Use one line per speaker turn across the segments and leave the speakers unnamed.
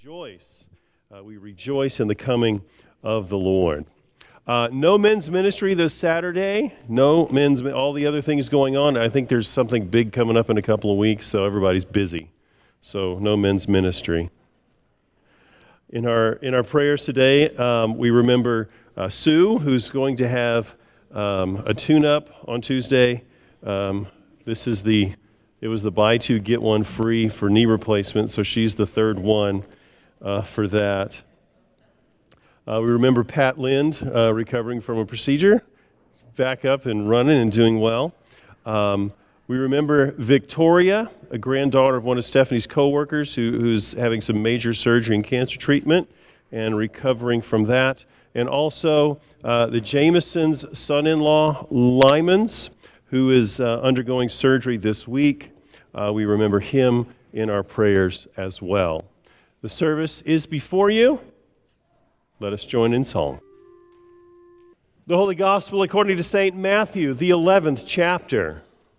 rejoice. We rejoice in the coming of the Lord. No men's ministry this Saturday. All the other things going on. I think there's something big coming up in a couple of weeks, so everybody's busy. So no men's ministry. In our prayers today, we remember Sue, who's going to have a tune-up on Tuesday. It was the buy two, get one free for knee replacement, so she's the third one for that. We remember Pat Lind recovering from a procedure, back up and running and doing well. We remember Victoria, a granddaughter of one of Stephanie's co-workers who's having some major surgery and cancer treatment and recovering from that. And also the Jamesons' son-in-law, Lyman's, who is undergoing surgery this week. We remember him in our prayers as well. The service is before you. Let us join in song. The Holy Gospel according to St. Matthew, the 11th chapter.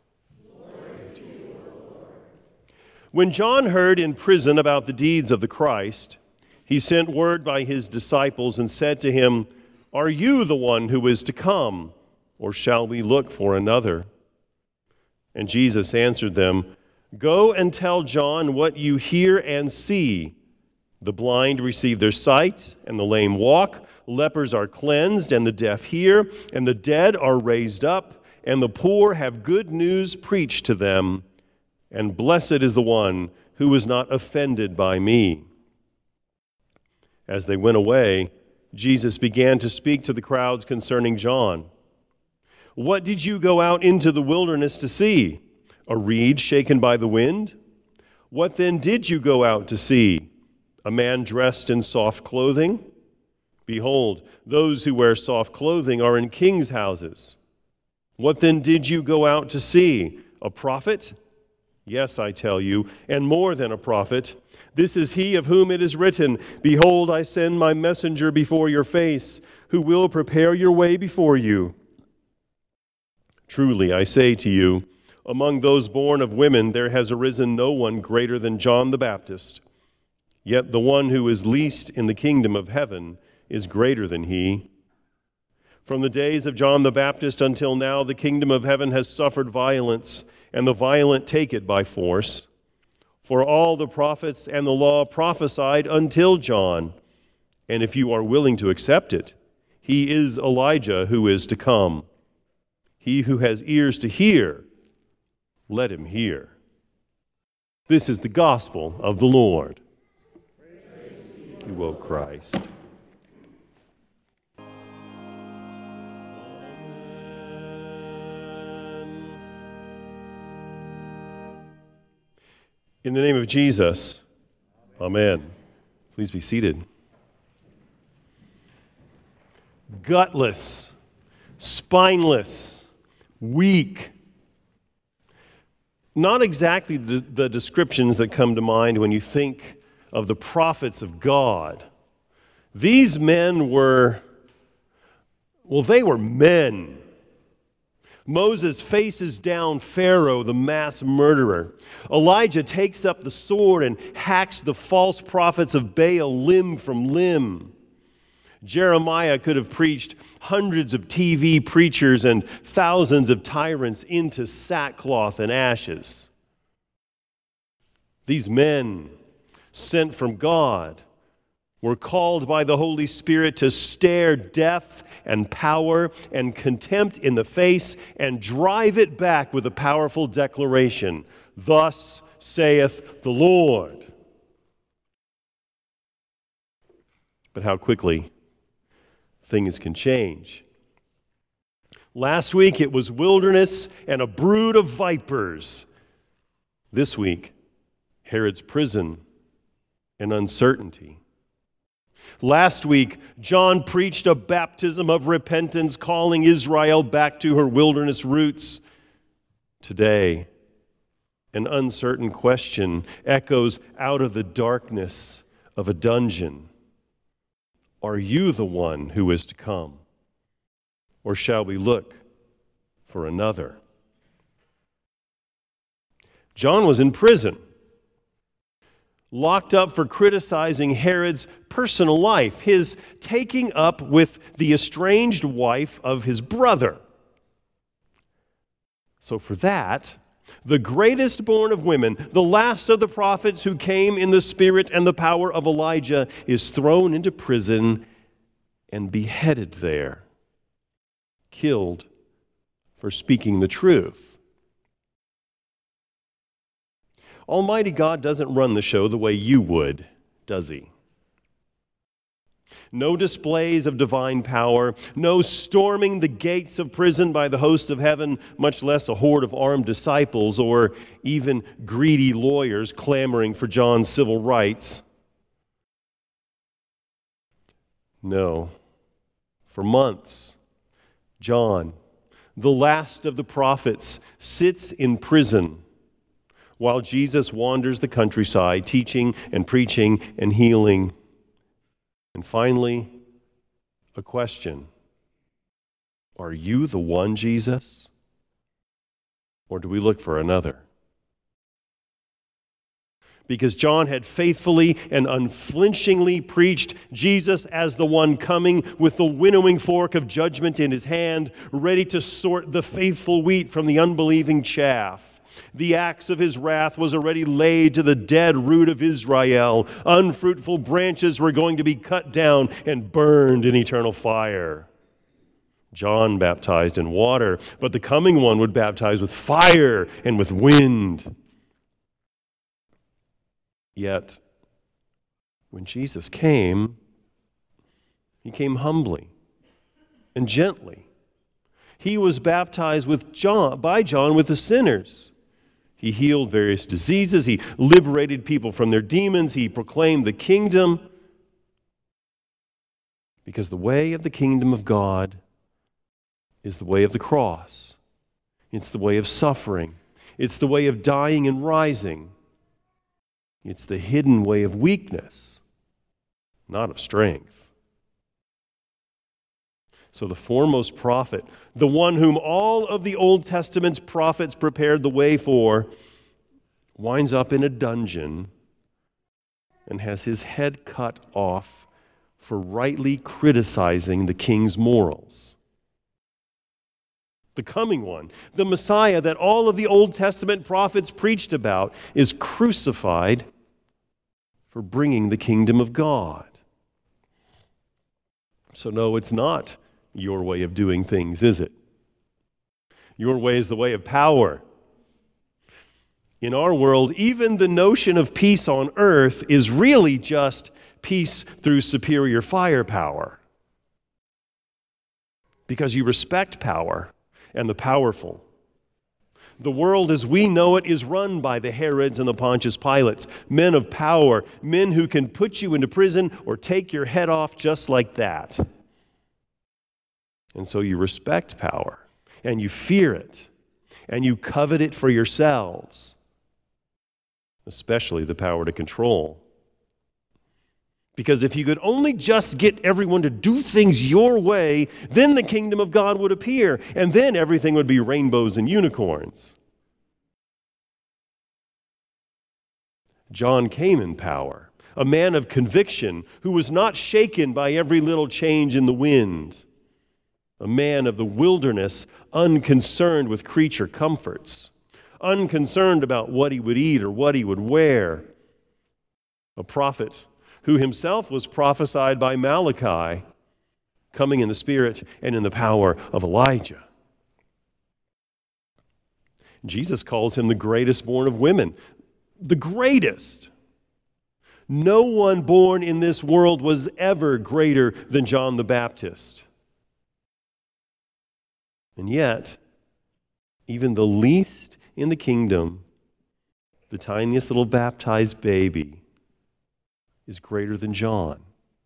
When John heard in prison about the deeds of the Christ, he sent word by his disciples and said to him, "Are you the one who is to come, or shall we look for another?" And Jesus answered them, "Go and tell John what you hear and see. The blind receive their sight, and the lame walk. Lepers are cleansed, and the deaf hear, and the dead are raised up, and the poor have good news preached to them. And blessed is the one who is not offended by me." As they went away, Jesus began to speak to the crowds concerning John. "What did you go out into the wilderness to see? A reed shaken by the wind? What then did you go out to see? A man dressed in soft clothing? Behold, those who wear soft clothing are in kings' houses. What then did you go out to see? A prophet? Yes, I tell you, and more than a prophet. This is he of whom it is written, 'Behold, I send my messenger before your face, who will prepare your way before you.' Truly, I say to you, among those born of women there has arisen no one greater than John the Baptist. Yet the one who is least in the kingdom of heaven is greater than he. From the days of John the Baptist until now, the kingdom of heaven has suffered violence, and the violent take it by force. For all the prophets and the law prophesied until John. And if you are willing to accept it, he is Elijah who is to come. He who has ears to hear, let him hear." This is the gospel of the Lord. Praise you, O Christ. In the name of Jesus, amen. Please be seated. Gutless, spineless, weak. Not exactly the descriptions that come to mind when you think of the prophets of God. These men were men. Moses faces down Pharaoh, the mass murderer. Elijah takes up the sword and hacks the false prophets of Baal limb from limb. Jeremiah could have preached hundreds of TV preachers and thousands of tyrants into sackcloth and ashes. These men, sent from God, were called by the Holy Spirit to stare death and power and contempt in the face and drive it back with a powerful declaration, "Thus saith the Lord." But how quickly things can change. Last week it was wilderness and a brood of vipers. This week, Herod's prison and uncertainty. Last week, John preached a baptism of repentance, calling Israel back to her wilderness roots. Today, an uncertain question echoes out of the darkness of a dungeon. Are you the one who is to come? Or shall we look for another? John was in prison. locked up for criticizing Herod's personal life, his taking up with the estranged wife of his brother. So for that, the greatest born of women, the last of the prophets who came in the spirit and the power of Elijah, is thrown into prison and beheaded there, killed for speaking the truth. Almighty God doesn't run the show the way you would, does he? No displays of divine power, no storming the gates of prison by the host of heaven, much less a horde of armed disciples or even greedy lawyers clamoring for John's civil rights. No. For months, John, the last of the prophets, sits in prison while Jesus wanders the countryside, teaching and preaching and healing. And finally, a question. Are you the one, Jesus? Or do we look for another? Because John had faithfully and unflinchingly preached Jesus as the one coming with the winnowing fork of judgment in his hand, ready to sort the faithful wheat from the unbelieving chaff. The axe of his wrath was already laid to the dead root of Israel. Unfruitful branches were going to be cut down and burned in eternal fire. John baptized in water, but the coming one would baptize with fire and with wind. Yet, when Jesus came, he came humbly and gently. He was baptized by John with the sinners. He healed various diseases. He liberated people from their demons. He proclaimed the kingdom. Because the way of the kingdom of God is the way of the cross. It's the way of suffering. It's the way of dying and rising. It's the hidden way of weakness, not of strength. So the foremost prophet, the one whom all of the Old Testament's prophets prepared the way for, winds up in a dungeon and has his head cut off for rightly criticizing the king's morals. The coming one, the Messiah that all of the Old Testament prophets preached about, is crucified for bringing the kingdom of God. So no, it's not your way of doing things, is it? Your way is the way of power. In our world, even the notion of peace on earth is really just peace through superior firepower. Because you respect power and the powerful. The world as we know it is run by the Herods and the Pontius Pilates, men of power, men who can put you into prison or take your head off just like that. And so you respect power, and you fear it, and you covet it for yourselves, especially the power to control. Because if you could only just get everyone to do things your way, then the kingdom of God would appear, and then everything would be rainbows and unicorns. John came in power, a man of conviction who was not shaken by every little change in the wind, a man of the wilderness, unconcerned with creature comforts, unconcerned about what he would eat or what he would wear, a prophet who himself was prophesied by Malachi, coming in the spirit and in the power of Elijah. Jesus calls him the greatest born of women. The greatest. No one born in this world was ever greater than John the Baptist. And yet, even the least in the kingdom, the tiniest little baptized baby, is greater than John.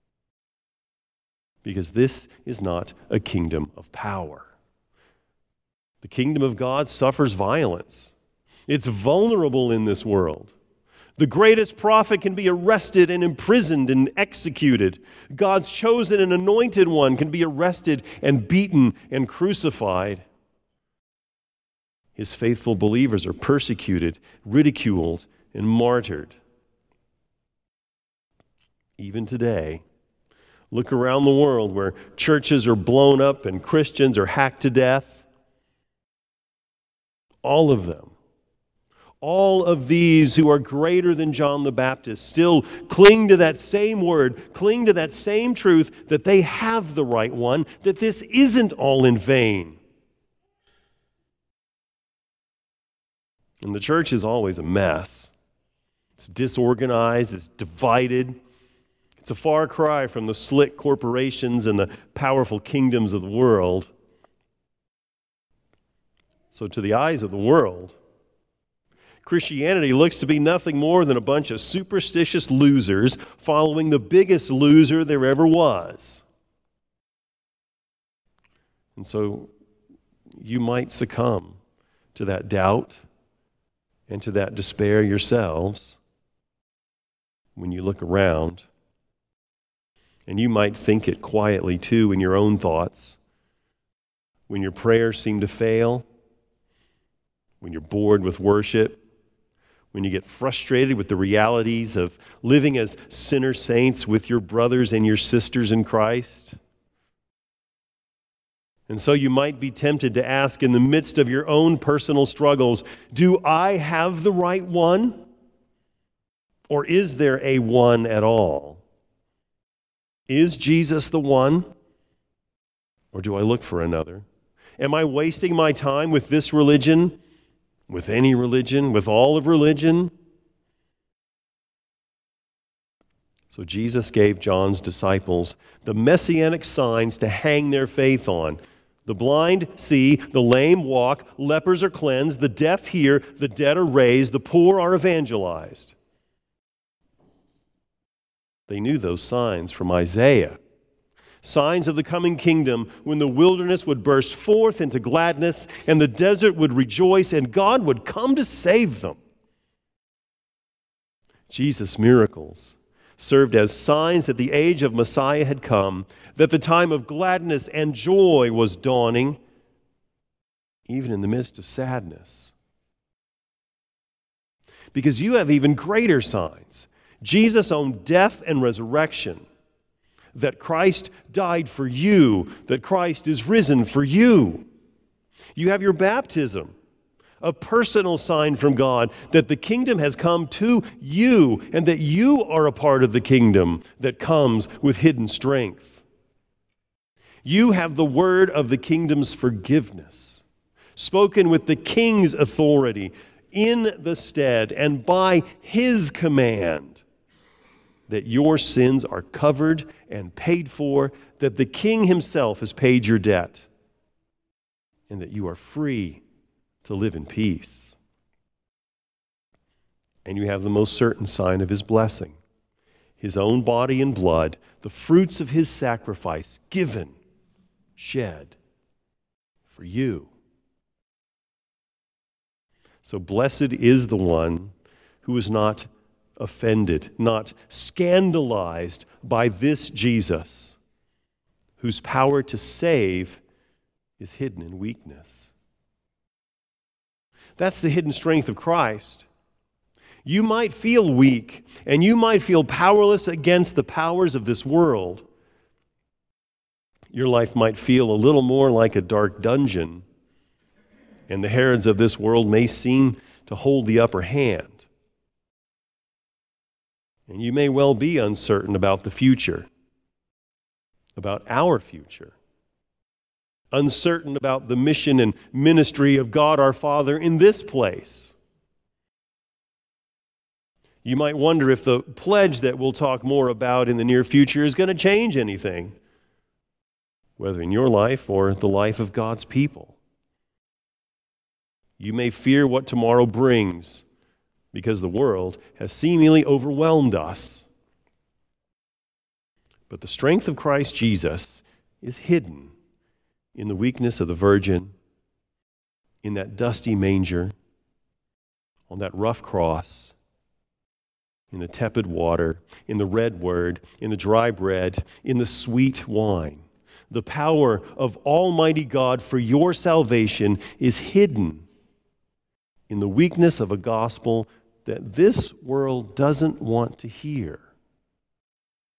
Because this is not a kingdom of power. The kingdom of God suffers violence. It's vulnerable in this world. The greatest prophet can be arrested and imprisoned and executed. God's chosen and anointed one can be arrested and beaten and crucified. His faithful believers are persecuted, ridiculed, and martyred. even today. Look around the world where churches are blown up and Christians are hacked to death. All of them. All of these who are greater than John the Baptist still cling to that same word, cling to that same truth that they have the right one, that this isn't all in vain. And the church is always a mess. It's disorganized, it's divided. It's a far cry from the slick corporations and the powerful kingdoms of the world. So to the eyes of the world, Christianity looks to be nothing more than a bunch of superstitious losers following the biggest loser there ever was. And so you might succumb to that doubt and to that despair yourselves when you look around. And you might think it quietly too in your own thoughts. When your prayers seem to fail, when you're bored with worship, when you get frustrated with the realities of living as sinner saints with your brothers and your sisters in Christ. And so you might be tempted to ask in the midst of your own personal struggles, do I have the right one? Or is there a one at all? Is Jesus the one? Or do I look for another? Am I wasting my time with this religion? With any religion, with all of religion? So Jesus gave John's disciples the messianic signs to hang their faith on. The blind see, the lame walk, lepers are cleansed, the deaf hear, the dead are raised, the poor are evangelized. They knew those signs from Isaiah. Signs of the coming kingdom when the wilderness would burst forth into gladness and the desert would rejoice and God would come to save them. Jesus' miracles served as signs that the age of Messiah had come, that the time of gladness and joy was dawning, even in the midst of sadness. Because you have even greater signs. Jesus' own death and resurrection. That Christ died for you, that Christ is risen for you. You have your baptism, a personal sign from God that the kingdom has come to you and that you are a part of the kingdom that comes with hidden strength. You have the word of the kingdom's forgiveness, spoken with the king's authority in the stead and by his command, that your sins are covered and paid for, that the king himself has paid your debt, and that you are free to live in peace. And you have the most certain sign of his blessing, his own body and blood, the fruits of his sacrifice given, shed for you. So blessed is the one who is not offended, not scandalized by this Jesus, whose power to save is hidden in weakness. That's the hidden strength of Christ. You might feel weak, and you might feel powerless against the powers of this world. Your life might feel a little more like a dark dungeon, and the Herods of this world may seem to hold the upper hand. And you may well be uncertain about the future, about our future. Uncertain about the mission and ministry of God our Father in this place. You might wonder if the pledge that we'll talk more about in the near future is going to change anything, whether in your life or the life of God's people. You may fear what tomorrow brings, because the world has seemingly overwhelmed us. But the strength of Christ Jesus is hidden in the weakness of the virgin, in that dusty manger, on that rough cross, in the tepid water, in the red word, in the dry bread, in the sweet wine. The power of Almighty God for your salvation is hidden in the weakness of a gospel that this world doesn't want to hear.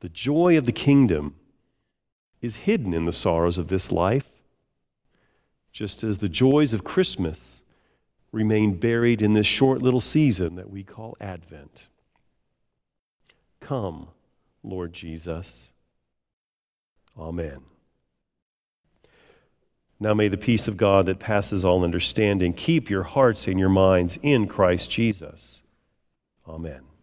The joy of the kingdom is hidden in the sorrows of this life, just as the joys of Christmas remain buried in this short little season that we call Advent. Come, Lord Jesus. Amen. Now may the peace of God that passes all understanding keep your hearts and your minds in Christ Jesus. Amen.